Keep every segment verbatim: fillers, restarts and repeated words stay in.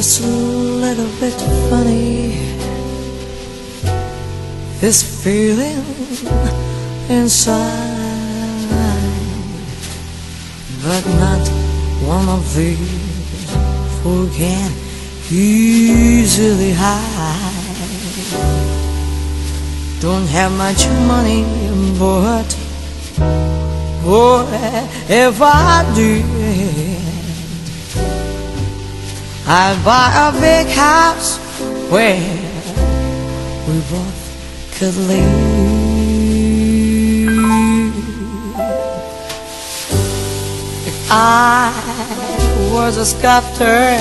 It's a little bit funny, this feeling inside, but not one of these who can easily hide. Don't have much money, but boy, if I did, I'd buy a big house where we both could live. If I was a sculptor,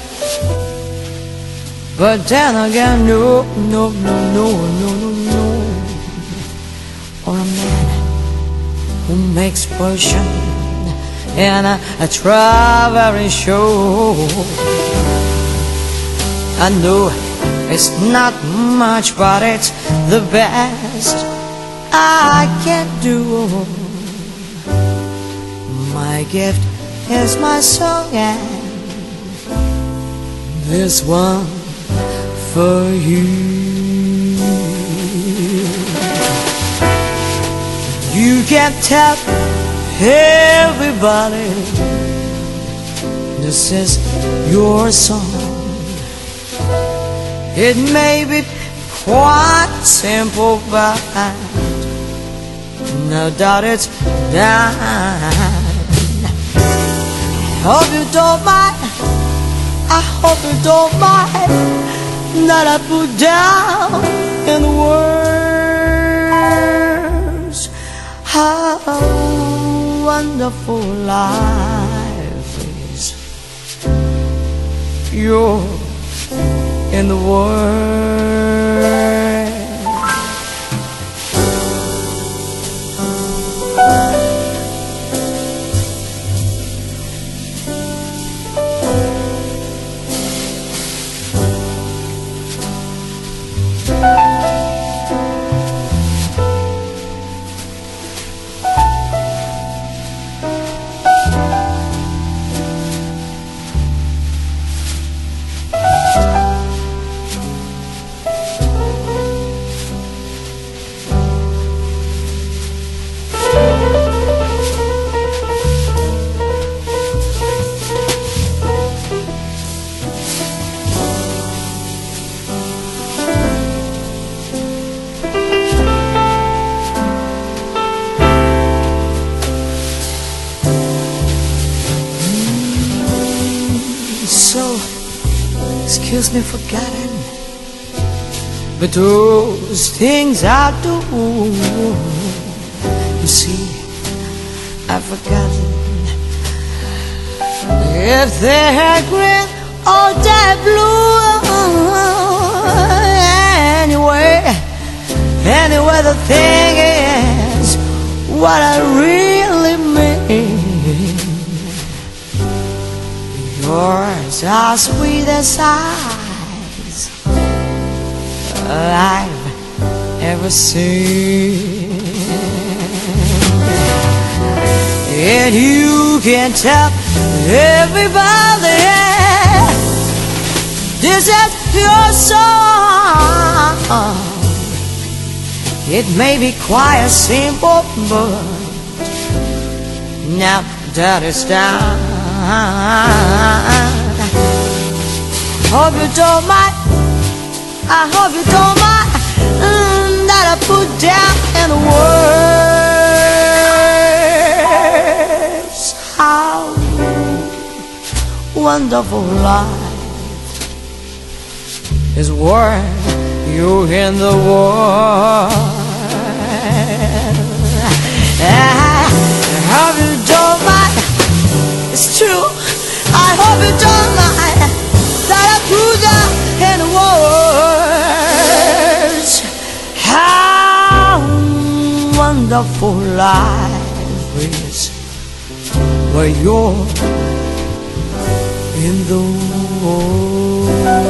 but then again, no, no, no, no, no, no, no. Or a man who makes potion in a, a traveling show. I know it's not much, but it's the best I can do. My gift is my song, and this one for you. You can tell everybody this is your song. It may be quite simple, but no doubt it's done. I hope you don't mind, I hope you don't mind that I put down in words how wonderful life is. You're in the world. So, excuse me for forgetting, but those things I do, you see, I've forgotten if they're green or they're blue. Anyway, anyway, the thing is what I really mean. Yours are sweet as eyes I've ever seen, and you can tell everybody this is your song. It may be quite simple, but now that it's done, hope you don't mind, I hope you don't mind mm, that I put down in the words how wonderful life is worth you in the world. I hope you don't mind, it's true, I hope you don't mind that I put down in the words how wonderful life is where you're in the world.